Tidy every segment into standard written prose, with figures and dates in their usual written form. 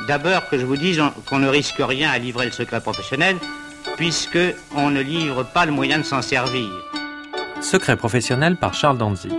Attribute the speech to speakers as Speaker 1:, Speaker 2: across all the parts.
Speaker 1: D'abord que je vous dise qu'on ne risque rien à livrer le secret professionnel, puisque on ne livre pas le moyen de s'en servir.
Speaker 2: Secret professionnel par Charles Dantzig.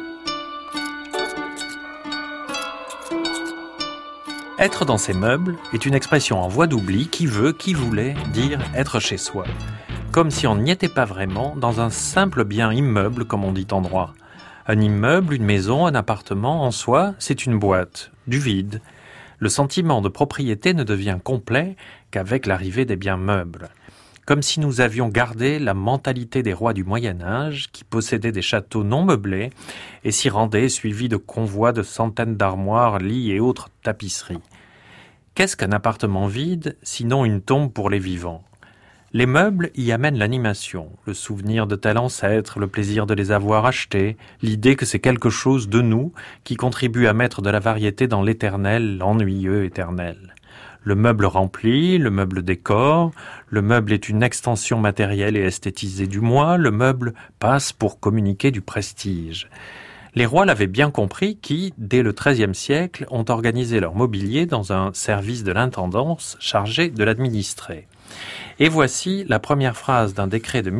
Speaker 2: Être dans ses meubles est une expression en voie d'oubli qui voulait dire être chez soi. Comme si on n'y était pas vraiment dans un simple bien immeuble, comme on dit en droit. Un immeuble, une maison, un appartement, en soi, c'est une boîte, du vide. Le sentiment de propriété ne devient complet qu'avec l'arrivée des biens meubles. Comme si nous avions gardé la mentalité des rois du Moyen-Âge qui possédaient des châteaux non meublés et s'y rendaient suivis de convois de centaines d'armoires, lits et autres tapisseries. Qu'est-ce qu'un appartement vide, sinon une tombe pour les vivants ? Les meubles y amènent l'animation, le souvenir de tel ancêtre, le plaisir de les avoir achetés, l'idée que c'est quelque chose de nous qui contribue à mettre de la variété dans l'éternel, l'ennuyeux éternel. Le meuble remplit, le meuble décore, le meuble est une extension matérielle et esthétisée du moi, le meuble passe pour communiquer du prestige. Les rois l'avaient bien compris qui, dès le XIIIe siècle, ont organisé leur mobilier dans un service de l'intendance chargé de l'administrer. Et voici la première phrase d'un décret de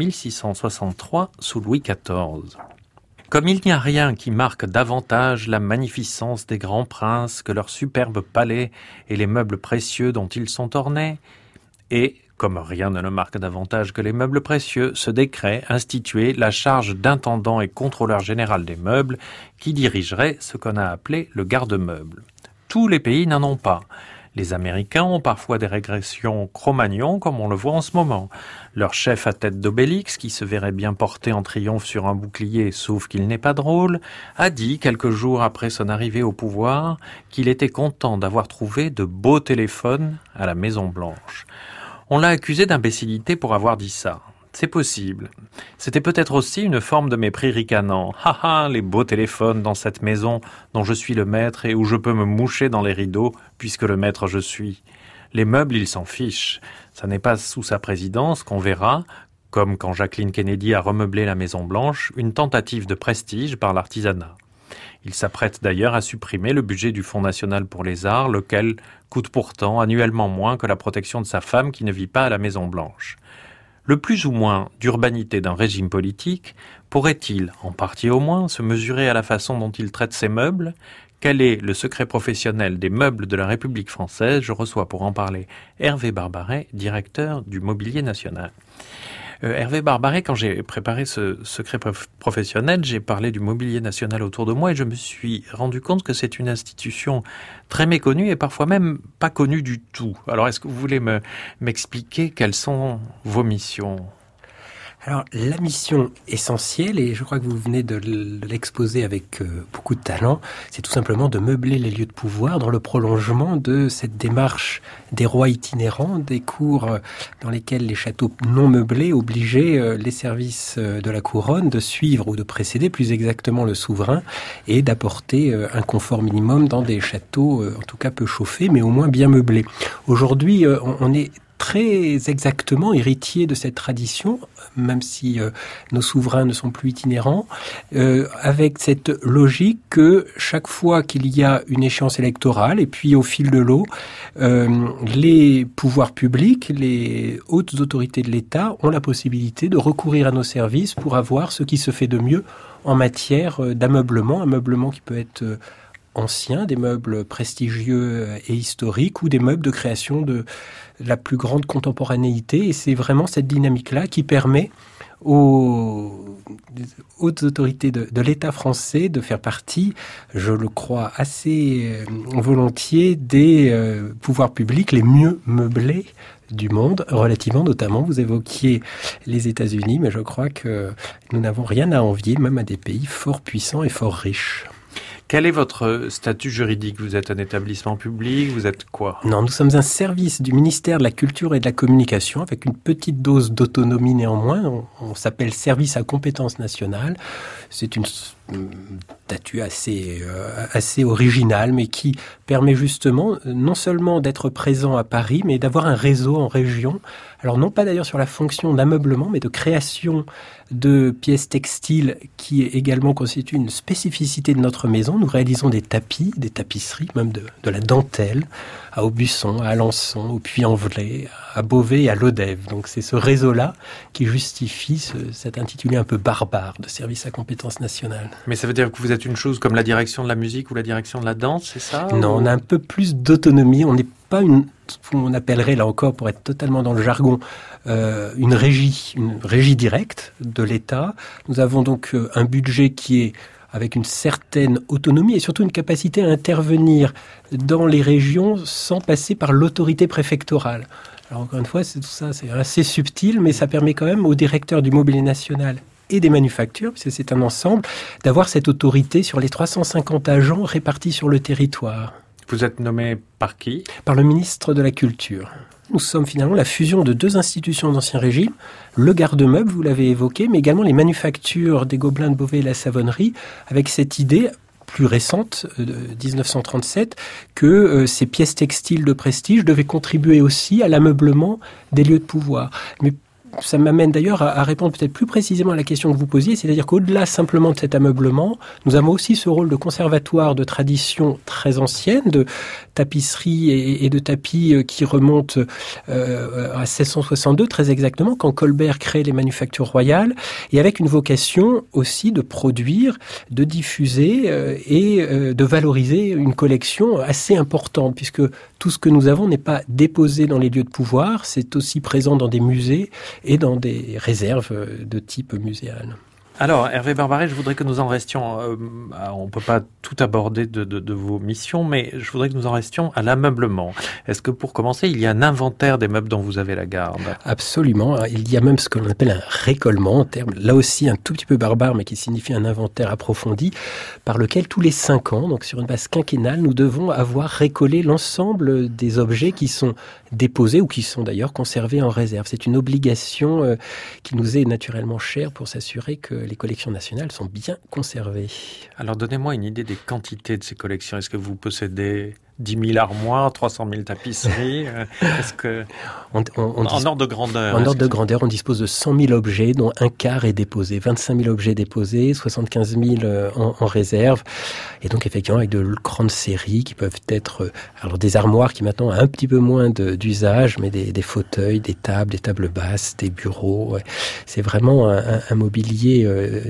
Speaker 2: 1663 sous Louis XIV. Comme il n'y a rien qui marque davantage la magnificence des grands princes que leurs superbes palais et les meubles précieux dont ils sont ornés, et, comme rien ne le marque davantage que les meubles précieux, ce décret instituait la charge d'intendant et contrôleur général des meubles qui dirigerait ce qu'on a appelé le garde-meuble. Tous les pays n'en ont pas. Les Américains ont parfois des régressions Cro-Magnon, comme on le voit en ce moment. Leur chef à tête d'Obélix, qui se verrait bien porté en triomphe sur un bouclier, sauf qu'il n'est pas drôle, a dit, quelques jours après son arrivée au pouvoir, qu'il était content d'avoir trouvé de beaux téléphones à la Maison-Blanche. On l'a accusé d'imbécilité pour avoir dit ça. C'est possible. C'était peut-être aussi une forme de mépris ricanant. Ha ha, les beaux téléphones dans cette maison dont je suis le maître et où je peux me moucher dans les rideaux puisque le maître je suis. Les meubles, il s'en fiche. Ça n'est pas sous sa présidence qu'on verra, comme quand Jacqueline Kennedy a remeublé la Maison-Blanche, une tentative de prestige par l'artisanat. Il s'apprête d'ailleurs à supprimer le budget du Fonds national pour les arts, lequel coûte pourtant annuellement moins que la protection de sa femme qui ne vit pas à la Maison-Blanche. Le plus ou moins d'urbanité d'un régime politique pourrait-il, en partie au moins, se mesurer à la façon dont il traite ses meubles ? Quel est le secret professionnel des meubles de la République française ? Je reçois pour en parler Hervé Barbaret, directeur du Mobilier National. Hervé Barbaret, quand j'ai préparé ce secret professionnel, j'ai parlé du Mobilier National autour de moi et je me suis rendu compte que c'est une institution très méconnue et parfois même pas connue du tout. Alors, est-ce que vous voulez m'expliquer quelles sont vos missions ?
Speaker 3: Alors, la mission essentielle, et je crois que vous venez de l'exposer avec beaucoup de talent, c'est tout simplement de meubler les lieux de pouvoir dans le prolongement de cette démarche des rois itinérants, des cours dans lesquels les châteaux non meublés obligeaient les services de la couronne de suivre ou de précéder plus exactement le souverain et d'apporter un confort minimum dans des châteaux, en tout cas peu chauffés, mais au moins bien meublés. Aujourd'hui, on est très exactement héritier de cette tradition, même si nos souverains ne sont plus itinérants, avec cette logique que chaque fois qu'il y a une échéance électorale, et puis au fil de l'eau, les pouvoirs publics, les hautes autorités de l'État ont la possibilité de recourir à nos services pour avoir ce qui se fait de mieux en matière d'ameublement, un meublement qui peut être anciens, des meubles prestigieux et historiques ou des meubles de création de la plus grande contemporanéité. Et c'est vraiment cette dynamique-là qui permet aux hautes autorités de l'État français de faire partie, je le crois assez volontiers, des pouvoirs publics les mieux meublés du monde, relativement notamment, vous évoquiez les États-Unis, mais je crois que nous n'avons rien à envier, même à des pays fort puissants et fort riches.
Speaker 2: Quel est votre statut juridique ? Vous êtes un établissement public ? Vous êtes quoi ?
Speaker 3: Non, nous sommes un service du ministère de la Culture et de la Communication avec une petite dose d'autonomie néanmoins. On s'appelle service à compétence nationale. C'est une statue assez originale, mais qui permet justement non seulement d'être présent à Paris, mais d'avoir un réseau en région. Alors non pas d'ailleurs sur la fonction d'ameublement, mais de création de pièces textiles qui également constituent une spécificité de notre maison. Nous réalisons des tapis, des tapisseries, même de la dentelle, à Aubusson, à Alençon, au Puy-en-Velay, à Beauvais et à Lodève. Donc c'est ce réseau-là qui justifie cet intitulé un peu barbare de service à compétence nationale.
Speaker 2: Mais ça veut dire que vous êtes une chose comme la direction de la musique ou la direction de la danse, c'est ça?
Speaker 3: Non, on a un peu plus d'autonomie. On n'est pas ce qu'on appellerait, là encore, pour être totalement dans le jargon, une régie directe de l'État. Nous avons donc un budget qui est avec une certaine autonomie et surtout une capacité à intervenir dans les régions sans passer par l'autorité préfectorale. Alors encore une fois, tout ça, c'est assez subtil, mais ça permet quand même au directeur du mobilier national et des manufactures, puisque c'est un ensemble, d'avoir cette autorité sur les 350 agents répartis sur le territoire.
Speaker 2: Vous êtes nommé par qui?
Speaker 3: Par le ministre de la Culture. Nous sommes finalement la fusion de deux institutions d'Ancien Régime, le garde-meuble, vous l'avez évoqué, mais également les manufactures des Gobelins de Beauvais et la Savonnerie, avec cette idée plus récente, de 1937, que ces pièces textiles de prestige devaient contribuer aussi à l'ameublement des lieux de pouvoir. Mais ça m'amène d'ailleurs à répondre peut-être plus précisément à la question que vous posiez, c'est-à-dire qu'au-delà simplement de cet ameublement, nous avons aussi ce rôle de conservatoire de traditions très anciennes, de tapisserie et de tapis qui remontent à 1662 très exactement, quand Colbert crée les manufactures royales, et avec une vocation aussi de produire, de diffuser et de valoriser une collection assez importante, puisque tout ce que nous avons n'est pas déposé dans les lieux de pouvoir, c'est aussi présent dans des musées et dans des réserves de type muséal.
Speaker 2: Alors, Hervé Barbaret, je voudrais que nous en restions, on ne peut pas tout aborder de vos missions, mais je voudrais que nous en restions à l'ameublement. Est-ce que pour commencer, il y a un inventaire des meubles dont vous avez la garde?
Speaker 3: Absolument. Il y a même ce que l'on appelle un récollement, terme là aussi un tout petit peu barbare, mais qui signifie un inventaire approfondi, par lequel tous les 5 ans, donc sur une base quinquennale, nous devons avoir récollé l'ensemble des objets qui sont déposés ou qui sont d'ailleurs conservés en réserve. C'est une obligation qui nous est naturellement chère pour s'assurer que les collections nationales sont bien conservées.
Speaker 2: Alors donnez-moi une idée des quantités de ces collections. Est-ce que vous possédez 10 000 armoires, 300 000 tapisseries? Est-ce que en ordre de grandeur?
Speaker 3: En ordre de grandeur, on dispose de 100 000 objets, dont un quart est déposé, 25 000 objets déposés, 75 000 en réserve. Et donc effectivement avec de grandes séries qui peuvent être alors des armoires qui maintenant ont un petit peu moins d'usage, mais des fauteuils, des tables basses, des bureaux. Ouais. C'est vraiment un mobilier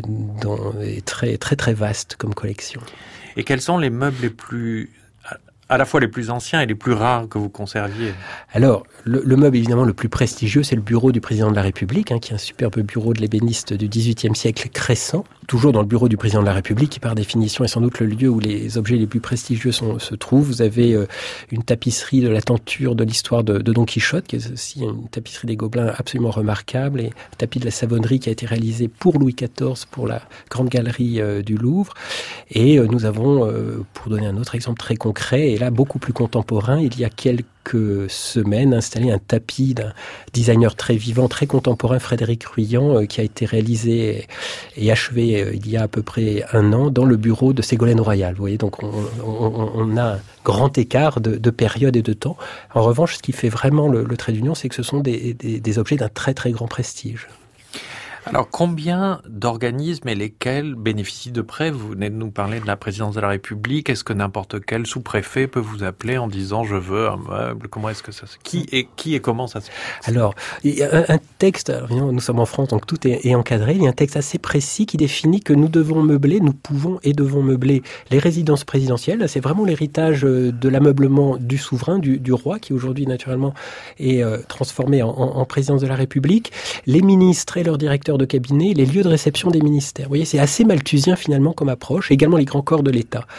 Speaker 3: très très très vaste comme collection.
Speaker 2: Et quels sont les meubles les plus à la fois les plus anciens et les plus rares que vous conserviez?
Speaker 3: Alors, le meuble évidemment le plus prestigieux, c'est le bureau du président de la République, qui est un superbe bureau de l'ébéniste du XVIIIe siècle Crescent, toujours dans le bureau du président de la République, qui par définition est sans doute le lieu où les objets les plus prestigieux se trouvent. Vous avez une tapisserie de la tenture de l'histoire de Don Quichotte, qui est aussi une tapisserie des Gobelins absolument remarquable, et un tapis de la Savonnerie qui a été réalisé pour Louis XIV, pour la Grande Galerie du Louvre. Et nous avons, pour donner un autre exemple très concret, et là beaucoup plus contemporain, il y a quelques semaines installé un tapis d'un designer très vivant, très contemporain, Frédéric Ruyant, qui a été réalisé et achevé il y a à peu près 1 an dans le bureau de Ségolène Royal. Vous voyez, donc on a un grand écart de période et de temps. En revanche, ce qui fait vraiment le trait d'union, c'est que ce sont des objets d'un très très grand prestige.
Speaker 2: Alors, combien d'organismes et lesquels bénéficient de prêts? Vous venez de nous parler de la présidence de la République. Est-ce que n'importe quel sous-préfet peut vous appeler en disant « je veux un meuble » Comment est-ce que ça se... Qui et comment ça se passe?
Speaker 3: Alors, il y a un texte, alors, nous sommes en France, donc tout est encadré. Il y a un texte assez précis qui définit que nous pouvons et devons meubler les résidences présidentielles. C'est vraiment l'héritage de l'ameublement du souverain, du roi, qui aujourd'hui, naturellement, est transformé en présidence de la République. Les ministres et leurs directeurs de cabinet, les lieux de réception des ministères. Vous voyez, c'est assez malthusien finalement comme approche, également les grands corps de l'État.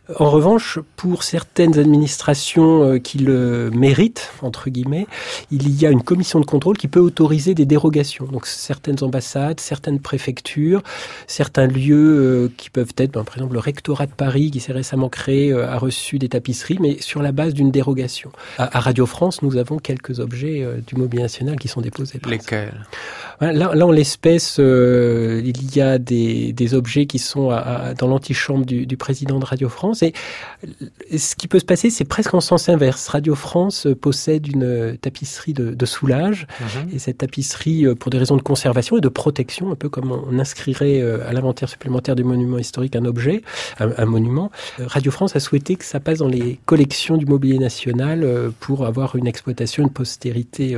Speaker 3: En revanche, pour certaines administrations qui le méritent, entre guillemets, il y a une commission de contrôle qui peut autoriser des dérogations. Donc certaines ambassades, certaines préfectures, certains lieux qui peuvent être, par exemple le rectorat de Paris qui s'est récemment créé a reçu des tapisseries, mais sur la base d'une dérogation. À Radio France, nous avons quelques objets du mobilier national qui sont déposés.
Speaker 2: Lesquels ?
Speaker 3: Là, en l'espèce, il y a des objets qui sont dans l'antichambre du président de Radio France. Et ce qui peut se passer, c'est presque en sens inverse. Radio France possède une tapisserie de Soulages. Et cette tapisserie, pour des raisons de conservation et de protection, un peu comme on inscrirait à l'inventaire supplémentaire du monument historique un objet, un monument, Radio France a souhaité que ça passe dans les collections du mobilier national pour avoir une exploitation, une postérité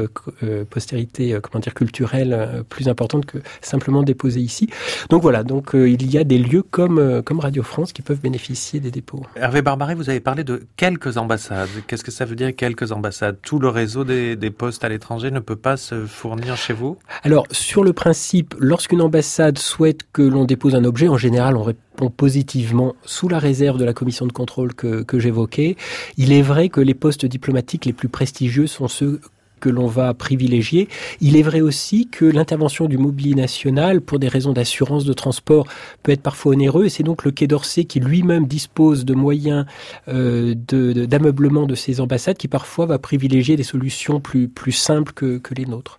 Speaker 3: culturelle plus importante que simplement déposée ici. Donc voilà, il y a des lieux comme Radio France qui peuvent bénéficier des dépôts.
Speaker 2: Hervé Barbaret, vous avez parlé de quelques ambassades. Qu'est-ce que ça veut dire quelques ambassades ? Tout le réseau des postes à l'étranger ne peut pas se fournir chez vous ?
Speaker 3: Alors, sur le principe, lorsqu'une ambassade souhaite que l'on dépose un objet, en général, on répond positivement sous la réserve de la commission de contrôle que j'évoquais. Il est vrai que les postes diplomatiques les plus prestigieux sont ceux que l'on va privilégier. Il est vrai aussi que l'intervention du mobilier national, pour des raisons d'assurance de transport, peut être parfois onéreux, et c'est donc le Quai d'Orsay qui lui-même dispose de moyens d'ameublement de ses ambassades, qui parfois va privilégier des solutions plus simples que les nôtres.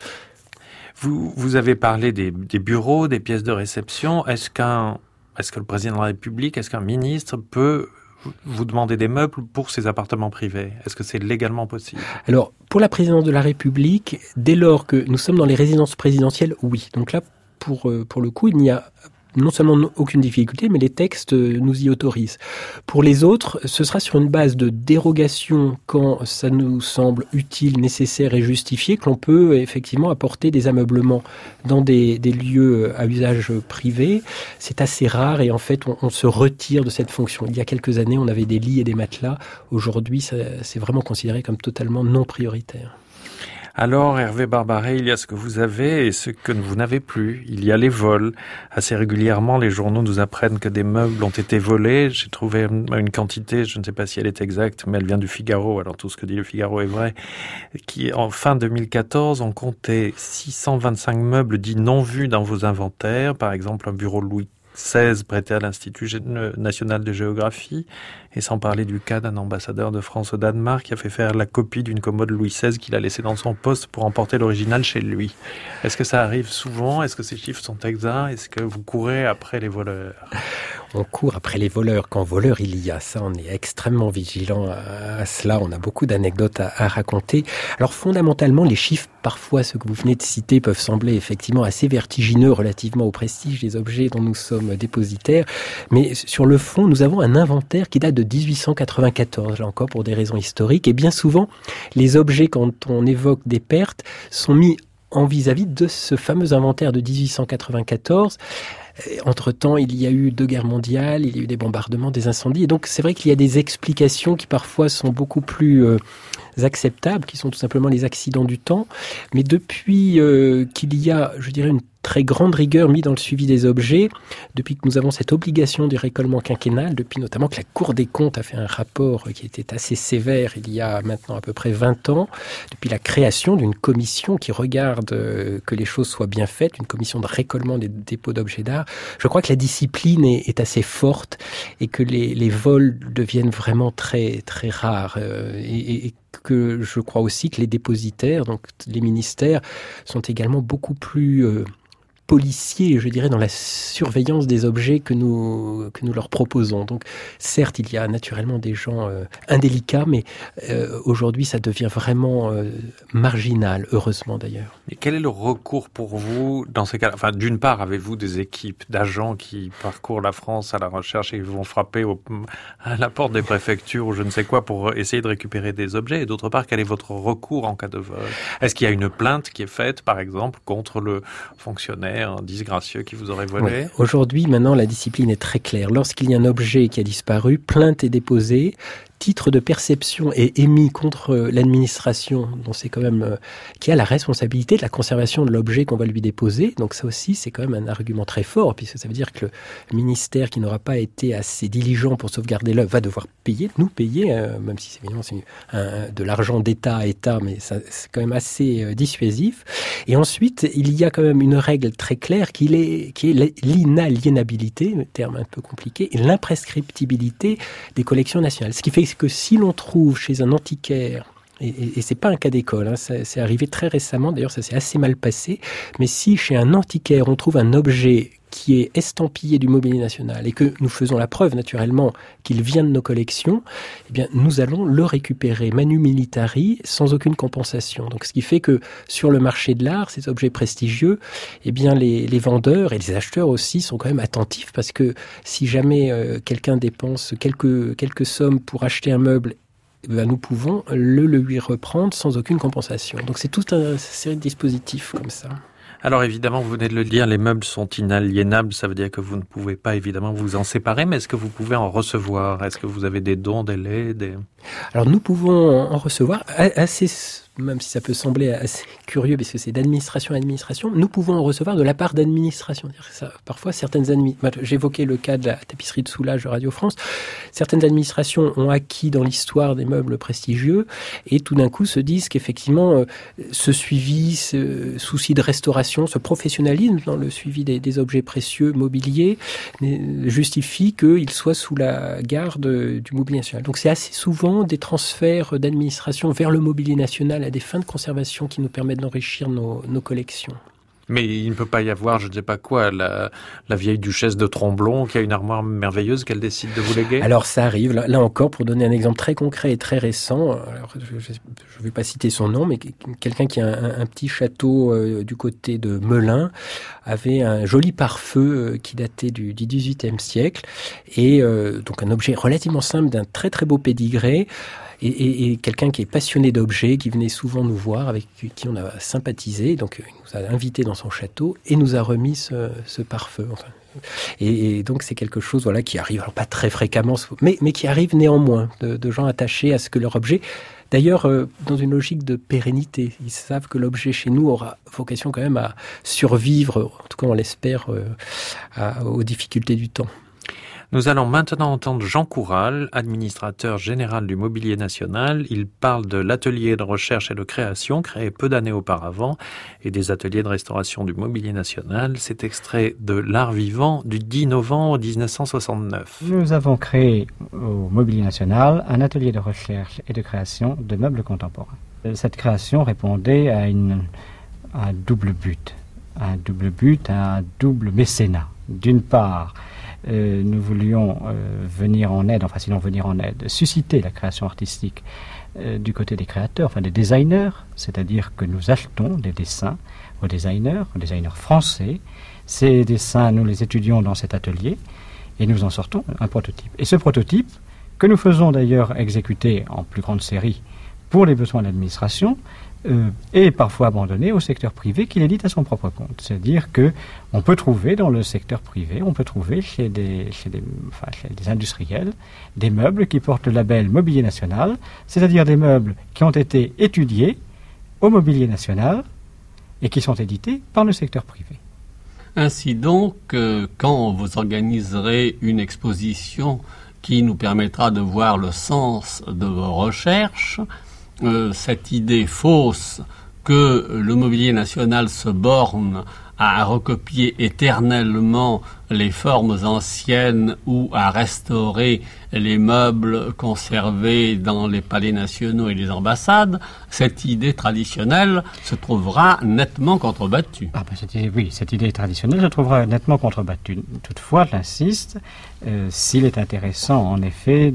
Speaker 2: Vous avez parlé des bureaux, des pièces de réception. Est-ce que le président de la République, est-ce qu'un ministre peut vous demander des meubles pour ses appartements privés ? Est-ce que c'est légalement possible ?
Speaker 3: Alors, pour la présidence de la République, dès lors que nous sommes dans les résidences présidentielles, oui. Donc là, pour le coup, il n'y a non seulement aucune difficulté, mais les textes nous y autorisent. Pour les autres, ce sera sur une base de dérogation quand ça nous semble utile, nécessaire et justifié que l'on peut effectivement apporter des ameublements dans des lieux à usage privé. C'est assez rare et en fait, on se retire de cette fonction. Il y a quelques années, on avait des lits et des matelas. Aujourd'hui, c'est vraiment considéré comme totalement non prioritaire.
Speaker 2: Alors, Hervé Barbaret, il y a ce que vous avez et ce que vous n'avez plus. Il y a les vols. Assez régulièrement, les journaux nous apprennent que des meubles ont été volés. J'ai trouvé une quantité, je ne sais pas si elle est exacte, mais elle vient du Figaro. Alors, tout ce que dit le Figaro est vrai. Qui, en fin 2014, on comptait 625 meubles dits non vus dans vos inventaires. Par exemple, un bureau Louis XVI prêté à l'Institut national de géographie, et sans parler du cas d'un ambassadeur de France au Danemark qui a fait faire la copie d'une commode Louis XVI qu'il a laissée dans son poste pour emporter l'original chez lui. Est-ce que ça arrive souvent ? Est-ce que ces chiffres sont exacts ? Est-ce que vous courez après les voleurs ?
Speaker 3: On court après les voleurs. Quand voleur il y a, ça on est extrêmement vigilant à cela. On a beaucoup d'anecdotes à raconter. Alors fondamentalement, les chiffres, parfois ceux que vous venez de citer, peuvent sembler effectivement assez vertigineux relativement au prestige des objets dont nous sommes dépositaires. Mais sur le fond, nous avons un inventaire qui date de 1894, là encore pour des raisons historiques. Et bien souvent, les objets, quand on évoque des pertes, sont mis en vis-à-vis de ce fameux inventaire de 1894. Entre-temps, il y a eu 2 guerres mondiales, il y a eu des bombardements, des incendies. Et donc, c'est vrai qu'il y a des explications qui parfois sont beaucoup plus acceptables, qui sont tout simplement les accidents du temps. Mais depuis qu'il y a, je dirais, une très grande rigueur mise dans le suivi des objets, depuis que nous avons cette obligation du récolement quinquennal, depuis notamment que la Cour des comptes a fait un rapport qui était assez sévère il y a maintenant à peu près 20 ans, depuis la création d'une commission qui regarde que les choses soient bien faites, une commission de récolement des dépôts d'objets d'art, je crois que la discipline est assez forte et que les vols deviennent vraiment très, très rares. Et que je crois aussi que les dépositaires, donc les ministères, sont également beaucoup plus policiers, je dirais, dans la surveillance des objets que nous leur proposons. Donc, certes, il y a naturellement des gens indélicats, mais aujourd'hui, ça devient vraiment marginal, heureusement d'ailleurs.
Speaker 2: Et quel est le recours pour vous dans ces cas-là ? Enfin, d'une part, avez-vous des équipes d'agents qui parcourent la France à la recherche et vont frapper à la porte des préfectures ou je ne sais quoi pour essayer de récupérer des objets ? Et d'autre part, quel est votre recours en cas de vol ? Est-ce qu'il y a une plainte qui est faite, par exemple, contre le fonctionnaire un disgracieux qui vous aurait volé?
Speaker 3: Oui. Aujourd'hui, maintenant, la discipline est très claire. Lorsqu'il y a un objet qui a disparu, plainte est déposée, titre de perception est émis contre l'administration, dont c'est quand même qui a la responsabilité de la conservation de l'objet qu'on va lui déposer. Donc ça aussi, c'est quand même un argument très fort, puisque ça veut dire que le ministère qui n'aura pas été assez diligent pour sauvegarder l'œuvre va devoir payer, nous payer, même si évidemment c'est de l'argent d'État à État, mais ça, c'est quand même assez dissuasif. Et ensuite, il y a quand même une règle très claire qui est l'inaliénabilité, le terme un peu compliqué, et l'imprescriptibilité des collections nationales. Ce qui fait que si l'on trouve chez un antiquaire, et c'est pas un cas d'école, hein, c'est arrivé très récemment, d'ailleurs ça s'est assez mal passé, mais si chez un antiquaire on trouve un objet qui est estampillé du mobilier national et que nous faisons la preuve naturellement qu'il vient de nos collections, eh bien nous allons le récupérer manu militari sans aucune compensation. Donc ce qui fait que sur le marché de l'art, ces objets prestigieux, eh bien les vendeurs et les acheteurs aussi sont quand même attentifs, parce que si jamais quelqu'un dépense quelques sommes pour acheter un meuble, ben nous pouvons le lui reprendre sans aucune compensation. Donc c'est toute une série de dispositifs comme ça.
Speaker 2: Alors évidemment, vous venez de le dire, les meubles sont inaliénables, ça veut dire que vous ne pouvez pas évidemment vous en séparer, mais est-ce que vous pouvez en recevoir? Est-ce que vous avez des dons, des legs,
Speaker 3: Alors nous pouvons en recevoir assez, même si ça peut sembler assez curieux, parce que c'est d'administration à administration, nous pouvons en recevoir de la part d'administration. Parfois, j'évoquais le cas de la tapisserie de Soulages de Radio France, certaines administrations ont acquis dans l'histoire des meubles prestigieux, et tout d'un coup se disent qu'effectivement, ce suivi, ce souci de restauration, ce professionnalisme dans le suivi des objets précieux mobiliers, justifie qu'ils soient sous la garde du mobilier national. Donc c'est assez souvent des transferts d'administration vers le mobilier national à des fins de conservation qui nous permettent d'enrichir nos collections.
Speaker 2: Mais il ne peut pas y avoir, je ne sais pas quoi, la vieille duchesse de Tromblon qui a une armoire merveilleuse qu'elle décide de vous léguer?
Speaker 3: Alors ça arrive, là encore, pour donner un exemple très concret et très récent, alors, je ne vais pas citer son nom, mais quelqu'un qui a un petit château du côté de Melun avait un joli pare-feu qui datait du XVIIIe siècle, et donc un objet relativement simple d'un très très beau pédigré, et quelqu'un qui est passionné d'objets, qui venait souvent nous voir, avec qui on a sympathisé, donc il nous a invités dans son château et nous a remis ce pare-feu. Enfin, et donc c'est quelque chose qui arrive, alors pas très fréquemment, mais qui arrive néanmoins, de gens attachés à ce que leur objet, d'ailleurs dans une logique de pérennité, ils savent que l'objet chez nous aura vocation quand même à survivre, en tout cas on l'espère, aux difficultés du temps.
Speaker 2: Nous allons maintenant entendre Jean Coural, administrateur général du Mobilier National. Il parle de l'atelier de recherche et de création créé peu d'années auparavant et des ateliers de restauration du Mobilier National. C'est extrait de L'Art Vivant du 10 novembre 1969.
Speaker 4: Nous avons créé au Mobilier National un atelier de recherche et de création de meubles contemporains. Cette création répondait à un double but, un double mécénat. D'une part, nous voulions venir en aide, susciter la création artistique du côté des créateurs, des designers, c'est-à-dire que nous achetons des dessins aux designers français. Ces dessins, nous les étudions dans cet atelier et nous en sortons un prototype. Et ce prototype, que nous faisons d'ailleurs exécuter en plus grande série pour les besoins de l'administration, est parfois abandonné au secteur privé qui l'édite à son propre compte. C'est-à-dire que on peut trouver dans le secteur privé, on peut trouver chez des industriels des meubles qui portent le label Mobilier National, c'est-à-dire des meubles qui ont été étudiés au Mobilier National et qui sont édités par le secteur privé.
Speaker 5: Ainsi donc, quand vous organiserez une exposition qui nous permettra de voir le sens de vos recherches, cette idée fausse que le Mobilier National se borne à recopier éternellement les formes anciennes ou à restaurer les meubles conservés dans les palais nationaux et les ambassades, cette idée traditionnelle se trouvera nettement contrebattue.
Speaker 4: Cette idée traditionnelle se trouvera nettement contrebattue. Toutefois, j'insiste, s'il est intéressant en effet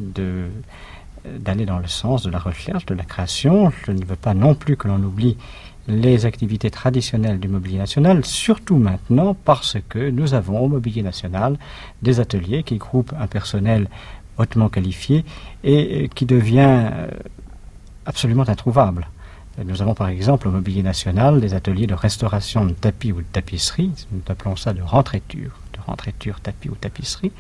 Speaker 4: d'aller dans le sens de la recherche, de la création, je ne veux pas non plus que l'on oublie les activités traditionnelles du Mobilier National, surtout maintenant parce que nous avons au Mobilier National des ateliers qui groupent un personnel hautement qualifié et qui devient absolument introuvable. Nous avons par exemple au Mobilier National des ateliers de restauration de tapis ou de tapisserie, nous appelons ça de rentréture tapis ou tapisserie,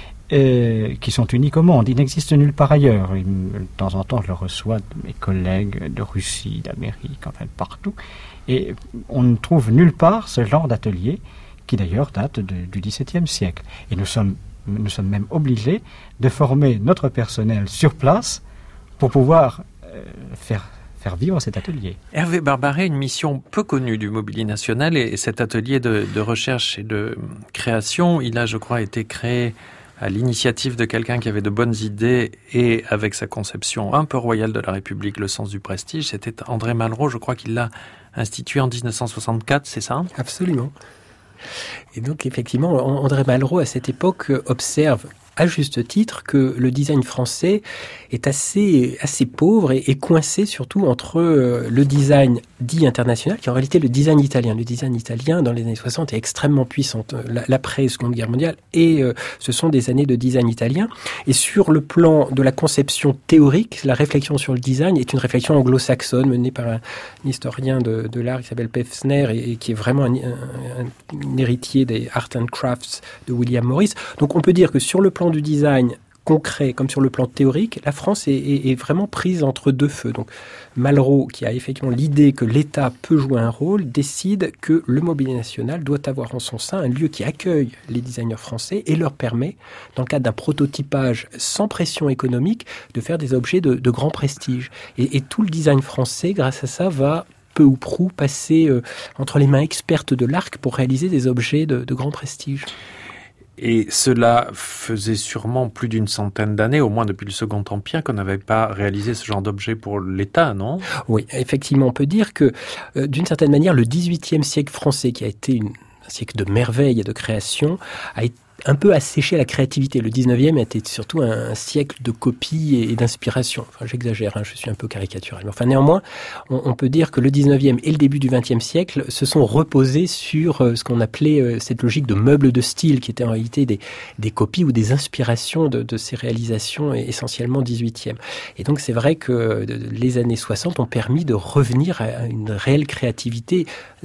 Speaker 4: qui sont uniques au monde. Ils n'existent nulle part ailleurs. De temps en temps, je le reçois de mes collègues de Russie, d'Amérique, enfin partout. Et on ne trouve nulle part ce genre d'atelier, qui d'ailleurs date du XVIIe siècle. Et nous sommes même obligés de former notre personnel sur place pour pouvoir faire vivre cet atelier.
Speaker 2: Hervé Barbaret, une mission peu connue du Mobilier National, et cet atelier de recherche et de création, il a, je crois, été créé à l'initiative de quelqu'un qui avait de bonnes idées et avec sa conception un peu royale de la République, le sens du prestige. C'était André Malraux, je crois qu'il l'a institué en 1964, c'est ça ?
Speaker 3: Absolument. Et donc, effectivement, André Malraux, à cette époque, observe à juste titre que le design français est assez pauvre et coincé surtout entre le design dit international, qui est en réalité le design italien. Le design italien, dans les années 60, est extrêmement puissant. L'après-Seconde Guerre mondiale, et ce sont des années de design italien. Et sur le plan de la conception théorique, la réflexion sur le design est une réflexion anglo-saxonne menée par un historien de l'art qui s'appelle Pevsner et qui est vraiment un héritier des Art and Crafts de William Morris. Donc on peut dire que sur le plan du design concret comme sur le plan théorique, la France est vraiment prise entre deux feux. Donc Malraux, qui a effectivement l'idée que l'État peut jouer un rôle, décide que le Mobilier National doit avoir en son sein un lieu qui accueille les designers français et leur permet, dans le cadre d'un prototypage sans pression économique, de faire des objets de grand prestige. Et tout le design français, grâce à ça, va peu ou prou passer entre les mains expertes de l'ARC pour réaliser des objets de grand prestige.
Speaker 2: Et cela faisait sûrement plus d'une centaine d'années, au moins depuis le Second Empire, qu'on n'avait pas réalisé ce genre d'objet pour l'État, non ?
Speaker 3: Oui, effectivement, on peut dire que, d'une certaine manière, le XVIIIe siècle français, qui a été un siècle de merveille et de création, a été un peu asséché la créativité. Le 19e était surtout un siècle de copie et d'inspiration. Enfin, j'exagère, je suis un peu caricatural. Mais enfin, néanmoins, on peut dire que le 19e et le début du 20e siècle se sont reposés sur ce qu'on appelait cette logique de meubles de style, qui était en réalité des copies ou des inspirations de ces réalisations essentiellement 18e. Et donc, c'est vrai que les années 60 ont permis de revenir à une réelle créativité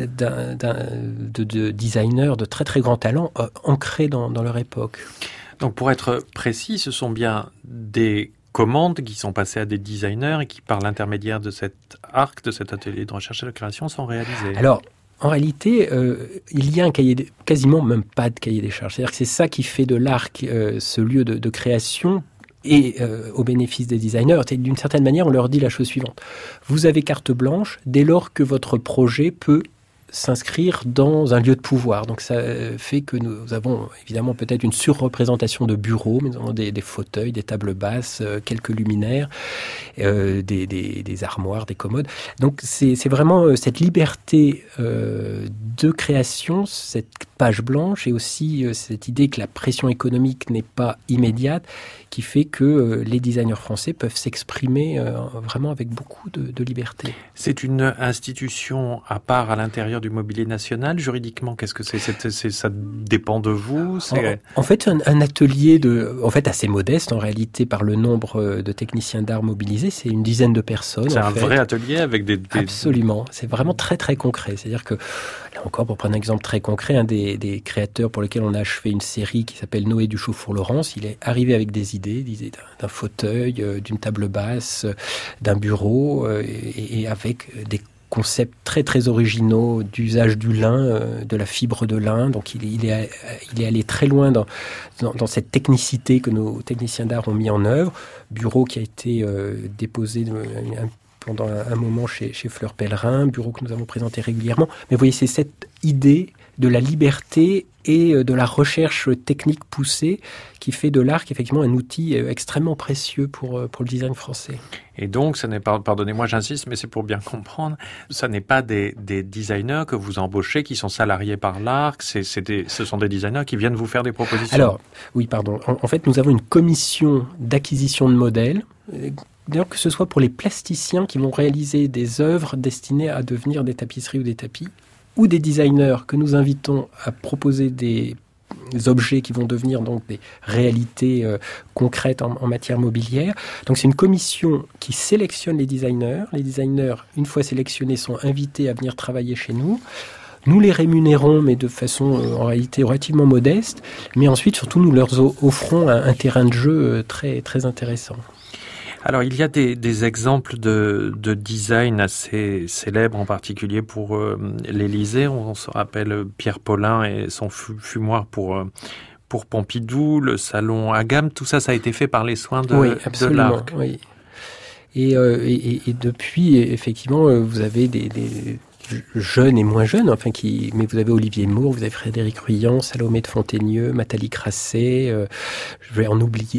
Speaker 3: de designers de très très grand talent ancrés dans leur époque.
Speaker 2: Donc pour être précis, ce sont bien des commandes qui sont passées à des designers et qui, par l'intermédiaire de cet arc, de cet atelier de recherche et de création, sont réalisées.
Speaker 3: Alors, en réalité, il y a un cahier, quasiment même pas de cahier des charges. C'est-à-dire que c'est ça qui fait de l'ARC ce lieu de création et au bénéfice des designers. Et d'une certaine manière, on leur dit la chose suivante. Vous avez carte blanche dès lors que votre projet peut s'inscrire dans un lieu de pouvoir. Donc ça fait que nous avons évidemment peut-être une surreprésentation de bureaux, mais nous avons des fauteuils, des tables basses, quelques luminaires, des armoires, des commodes. Donc c'est vraiment cette liberté de création, cette page blanche, et aussi cette idée que la pression économique n'est pas immédiate, qui fait que les designers français peuvent s'exprimer vraiment avec beaucoup de liberté.
Speaker 2: C'est une institution à part à l'intérieur du Mobilier National. Juridiquement, qu'est-ce que c'est ? Ça dépend de vous ?
Speaker 3: En fait, un atelier assez modeste en réalité par le nombre de techniciens d'art mobilisés. C'est une dizaine de personnes.
Speaker 2: C'est vrai atelier avec des...
Speaker 3: Absolument. C'est vraiment très très concret. C'est-à-dire que, là encore, pour prendre un exemple très concret, un des créateurs pour lesquels on a achevé une série qui s'appelle Noé Duchaufour-Laurence, il est arrivé avec des idées d'un fauteuil, d'une table basse, d'un bureau, et avec des concepts très très originaux d'usage du lin, de la fibre de lin. Donc il est allé très loin dans cette technicité que nos techniciens d'art ont mis en œuvre. Bureau qui a été déposé pendant un moment chez Fleur Pellerin, bureau que nous avons présenté régulièrement. Mais vous voyez, c'est cette idée de la liberté et de la recherche technique poussée qui fait de l'ARC effectivement un outil extrêmement précieux pour le design français.
Speaker 2: Et donc, ce n'est pas, pardonnez-moi, j'insiste, mais c'est pour bien comprendre, ça n'est pas des designers que vous embauchez qui sont salariés par l'ARC, ce sont des designers qui viennent vous faire des propositions.
Speaker 3: Alors, oui, pardon. En fait, nous avons une commission d'acquisition de modèles. D'ailleurs, que ce soit pour les plasticiens qui vont réaliser des œuvres destinées à devenir des tapisseries ou des tapis, ou des designers que nous invitons à proposer des objets qui vont devenir donc des réalités concrètes en matière mobilière. Donc c'est une commission qui sélectionne les designers. Les designers, une fois sélectionnés, sont invités à venir travailler chez nous. Nous les rémunérons, mais de façon en réalité relativement modeste. Mais ensuite, surtout, nous leur offrons un terrain de jeu très, très intéressant.
Speaker 2: Alors, il y a des exemples de design assez célèbres, en particulier pour l'Élysée. On se rappelle Pierre Paulin et son fumoir pour Pompidou, le salon à gamme. Tout ça, ça a été fait par les soins de l'Arc.
Speaker 3: Oui. Et depuis, effectivement, vous avez des jeunes et moins jeunes, mais vous avez Olivier Moore, vous avez Frédéric Ruyan, Salomé de Fontaigneux, Nathalie Crasset, j'en oublie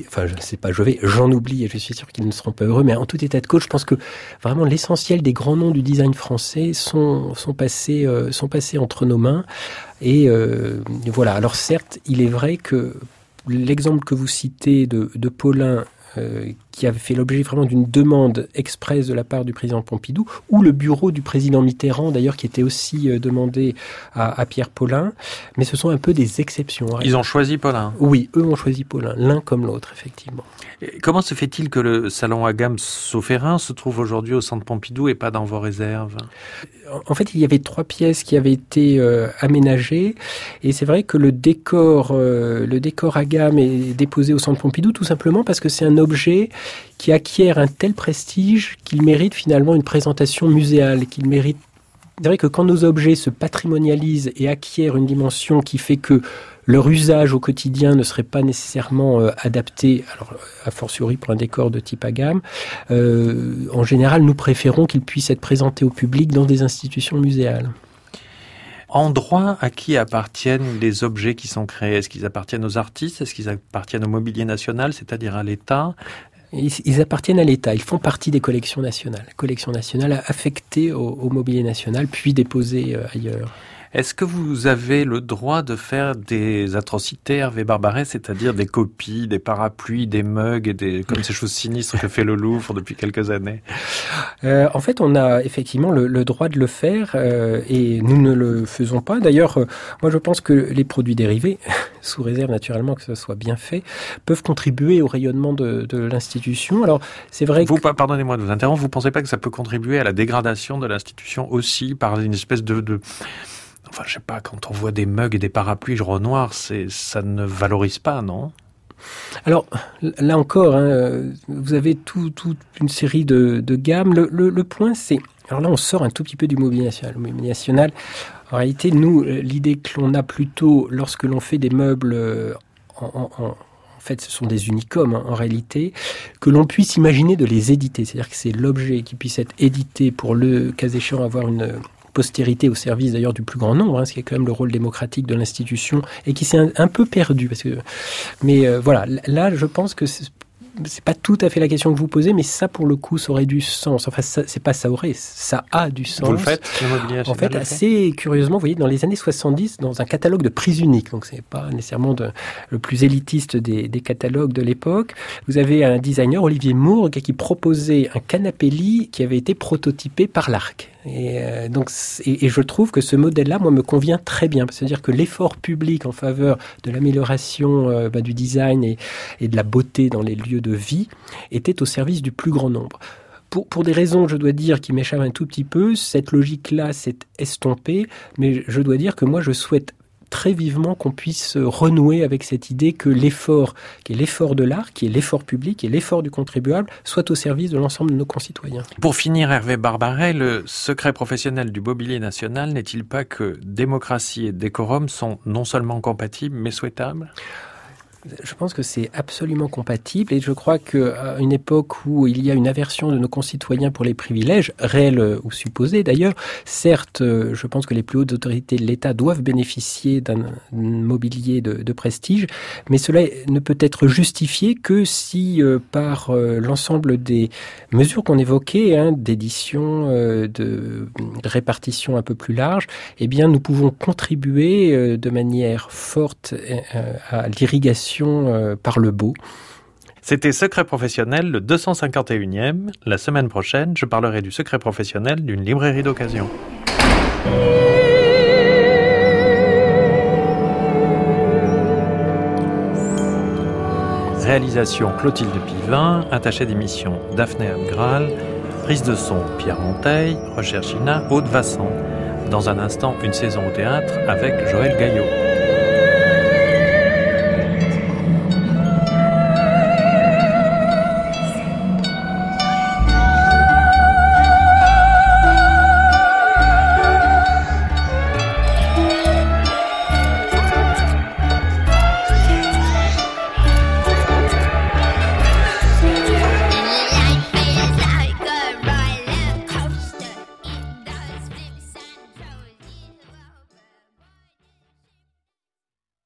Speaker 3: et je suis sûr qu'ils ne seront pas heureux, mais en tout état de cause, je pense que vraiment l'essentiel des grands noms du design français sont passés entre nos mains. Et voilà. Alors certes, il est vrai que l'exemple que vous citez de Paulin, qui avait fait l'objet vraiment d'une demande expresse de la part du président Pompidou, ou le bureau du président Mitterrand, d'ailleurs, qui était aussi demandé à Pierre Paulin. Mais ce sont un peu des exceptions.
Speaker 2: Ils ont choisi Paulin.
Speaker 3: Oui, eux ont choisi Paulin, l'un comme l'autre, effectivement.
Speaker 2: Et comment se fait-il que le salon à gamme Sauf-Errin se trouve aujourd'hui au centre Pompidou et pas dans vos réserves ?
Speaker 3: En fait, il y avait 3 pièces qui avaient été aménagées, et c'est vrai que le décor à gamme est déposé au centre Pompidou, tout simplement parce que c'est un objet qui acquiert un tel prestige qu'il mérite finalement une présentation muséale, qu'il mérite. C'est vrai que quand nos objets se patrimonialisent et acquièrent une dimension qui fait que leur usage au quotidien ne serait pas nécessairement adapté, alors a fortiori pour un décor de type à gamme, en général, nous préférons qu'il puisse être présenté au public dans des institutions muséales.
Speaker 2: En droit, à qui appartiennent les objets qui sont créés ? Est-ce qu'ils appartiennent aux artistes ? Est-ce qu'ils appartiennent au mobilier national, c'est-à-dire à l'État ?
Speaker 3: Ils appartiennent à l'État. Ils font partie des collections nationales. Collections nationales affectées au mobilier national, puis déposées ailleurs.
Speaker 2: Est-ce que vous avez le droit de faire des atrocités, Hervé Barbaret, c'est-à-dire des copies, des parapluies, des mugs, comme ces choses sinistres que fait le Louvre depuis quelques années ?
Speaker 3: En fait, on a effectivement le droit de le faire et nous ne le faisons pas. D'ailleurs, moi je pense que les produits dérivés, sous réserve naturellement que ce soit bien fait, peuvent contribuer au rayonnement de l'institution. Alors, c'est vrai
Speaker 2: pardonnez-moi de vous interrompre, vous ne pensez pas que ça peut contribuer à la dégradation de l'institution aussi par une espèce de... Enfin, je sais pas, quand on voit des mugs et des parapluies Renoir, ça ne valorise pas, non ?
Speaker 3: Alors, là encore, vous avez toute une série de gammes. Le point, c'est... Alors là, on sort un tout petit peu du mobilier national. Le mobilier national, en réalité, nous, l'idée que l'on a plutôt lorsque l'on fait des meubles en fait, ce sont des unicums, en réalité, que l'on puisse imaginer de les éditer. C'est-à-dire que c'est l'objet qui puisse être édité pour le cas échéant avoir une postérité au service d'ailleurs du plus grand nombre, ce qui est quand même le rôle démocratique de l'institution et qui s'est un peu perdu. Mais voilà, là je pense que c'est pas tout à fait la question que vous posez, mais ça pour le coup ça aurait du sens. Enfin, ça a du sens.
Speaker 2: Vous le faites, le mobilier national ?
Speaker 3: En fait, assez curieusement, vous voyez, dans les années 70, dans un catalogue de prix unique, donc c'est pas nécessairement le plus élitiste des catalogues de l'époque, vous avez un designer, Olivier Moore, qui proposait un canapé-lit qui avait été prototypé par l'Arc. Et je trouve que ce modèle-là, moi, me convient très bien. C'est-à-dire que l'effort public en faveur de l'amélioration du design et de la beauté dans les lieux de vie était au service du plus grand nombre. Pour des raisons, je dois dire, qui m'échappent un tout petit peu, cette logique-là s'est estompée, mais je dois dire que moi, je souhaite très vivement qu'on puisse renouer avec cette idée que l'effort, qui est l'effort de l'art, qui est l'effort public et l'effort du contribuable, soit au service de l'ensemble de nos concitoyens.
Speaker 2: Pour finir, Hervé Barbaret, le secret professionnel du mobilier national n'est-il pas que démocratie et décorum sont non seulement compatibles, mais souhaitables ?
Speaker 3: Je pense que c'est absolument compatible et je crois qu'à une époque où il y a une aversion de nos concitoyens pour les privilèges, réels ou supposés d'ailleurs, certes, je pense que les plus hautes autorités de l'État doivent bénéficier d'un mobilier de prestige, mais cela ne peut être justifié que si par l'ensemble des mesures qu'on évoquait, d'édition, de répartition un peu plus large, eh bien nous pouvons contribuer de manière forte à l'irrigation par le beau.
Speaker 2: C'était Secret Professionnel, le 251e. La semaine prochaine, je parlerai du secret professionnel d'une librairie d'occasion. Réalisation Clotilde Pivin, attachée d'émission Daphné Abgral, prise de son Pierre Monteil, recherche Ina Aude Vassan. Dans un instant, une saison au théâtre avec Joël Gaillot.